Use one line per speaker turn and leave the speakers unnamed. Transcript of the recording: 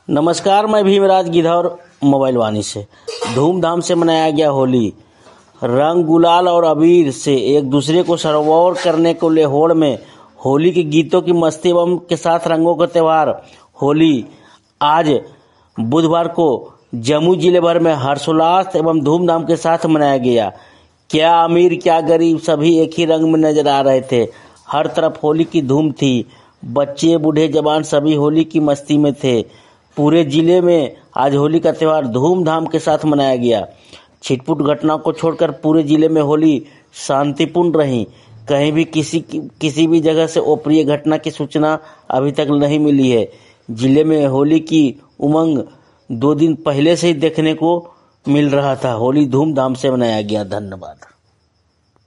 नमस्कार, मैं भीमराज गिधौर मोबाइल वाणी से। धूमधाम से मनाया गया होली। रंग, गुलाल और अबीर से एक दूसरे को सरोवर करने को ले होड़ में होली के गीतों की मस्ती एवं के साथ रंगों का त्यौहार होली आज बुधवार को जमुई जिले भर में हर्षोल्लास एवं धूमधाम के साथ मनाया गया। क्या अमीर क्या गरीब सभी एक ही रंग में नजर आ रहे थे। हर तरफ होली की धूम थी। बच्चे बूढ़े जवान सभी होली की मस्ती में थे। पूरे जिले में आज होली का त्यौहार धूमधाम के साथ मनाया गया। छिटपुट घटनाओं को छोड़कर पूरे जिले में होली शांतिपूर्ण रही। कहीं भी किसी भी जगह से अप्रिय घटना की सूचना अभी तक नहीं मिली है। जिले में होली की उमंग 2 दिन पहले से ही देखने को मिल रहा था। होली धूमधाम से मनाया गया। धन्यवाद।